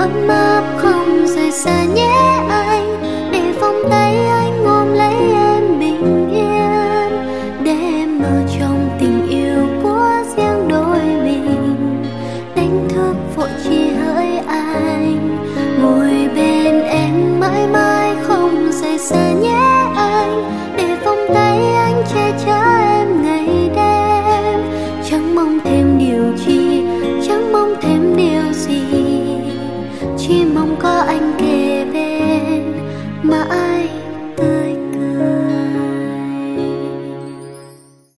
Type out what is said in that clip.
ấm áp không rời xa nhé anh, để vòng tay anh ôm lấy em bình yên, để em ở trong tình yêu của riêng đôi mình. Đánh thức vội chỉ hỡi anh, ngồi bên em mãi mãi không rời xa nhé